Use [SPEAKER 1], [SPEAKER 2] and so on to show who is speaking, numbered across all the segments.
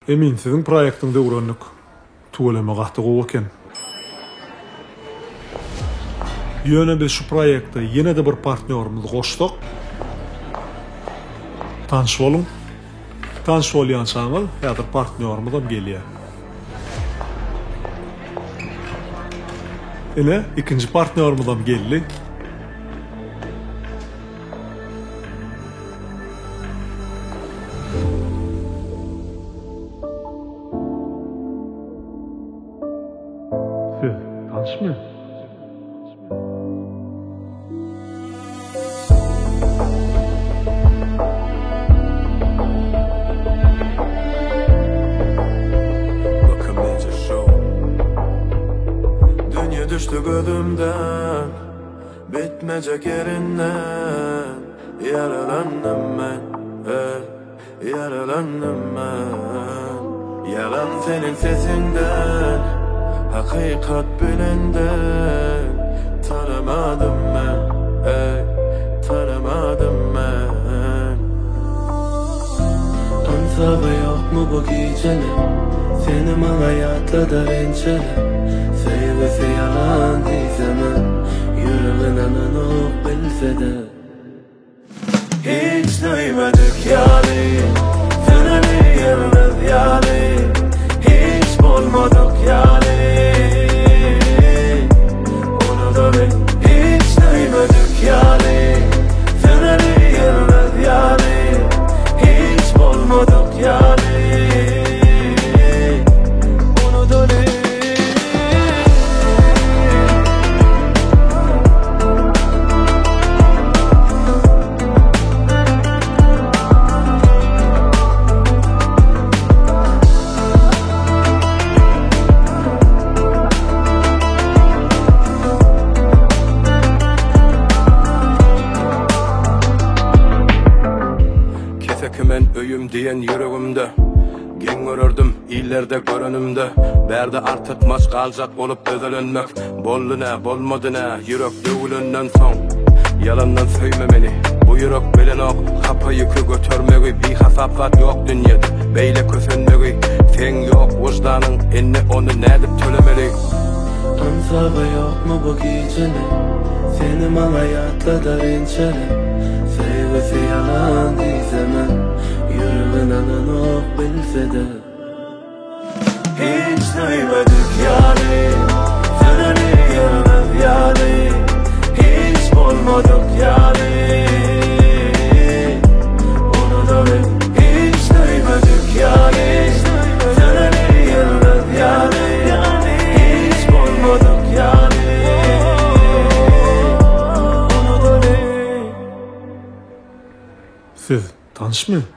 [SPEAKER 1] Emin sizin proýektiňde uranlyk tuğlama gahtygy eken. Ýöne biz şu proýekde ýene-de bir partnerimiz goşdyk. Tanış bolun. Tanış bolýansaňyz, häzir partnerimiz gelýär. Ene ikinci partnerimiz geldi. Tanış mı?
[SPEAKER 2] Düştü gözümden, bitmeyecek yerinden. Yaralandım ben, yaralandım ben. Yalan senin sesinden, hakikat bilenden. Tanımadım ben, tanımadım ben. Ansabı yok mu bu gecenin? Seni bana yatladı rençelim. Sevgisi yalan diysemem, yüreğin ananı bilse de. Hiç duymadık yani, seni yemez yani. Hiç bulmadık yani, onu da bil. Hiç duymadık yani, seni yemez yani. Hiç bulmadık yani, onu da bil. Kesekimen öyüm diyen yüreğimde, gen görürdüm illerde görünümde. Berdi artık maç kalacak olup özelönmek. Bollu ne bolmadı ne yürek dövülünden son. Yalandan söymemeli bu yürek bilen ok. Kapı yükü götürmeyi bir hasafat yok dünyada. Beyle kösenmeyi sen yok vicdanın enne onu nedip tölemeli. Ansabı yok mu bu gecenin? Seni bana yatladı rençelim. Sevgisi yalan diysemem, yüreğin ananı bilse de. Hiç duymadık yani, seni yemez yani. Hiç bulmadık yani, onu da bil. Hiç duymadık yani, seni yemez yani. Hiç bulmadık yani, onu da bil.
[SPEAKER 1] Siz tanış mı?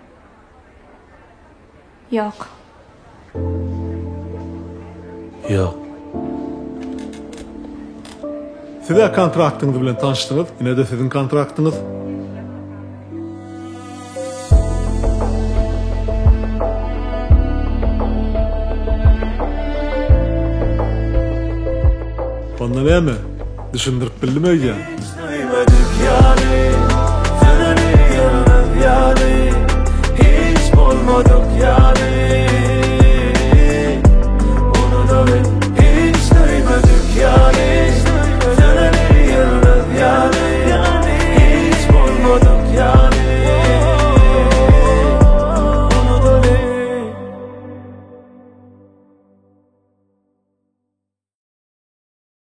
[SPEAKER 3] Yok.
[SPEAKER 2] Yok.
[SPEAKER 1] Siz de kontraktınız bilen tanıştınız. Yine de sizin kontraktınız. Ondan ne mi? Düşündürüp bildim öyle.
[SPEAKER 2] Hiç duymadık yani.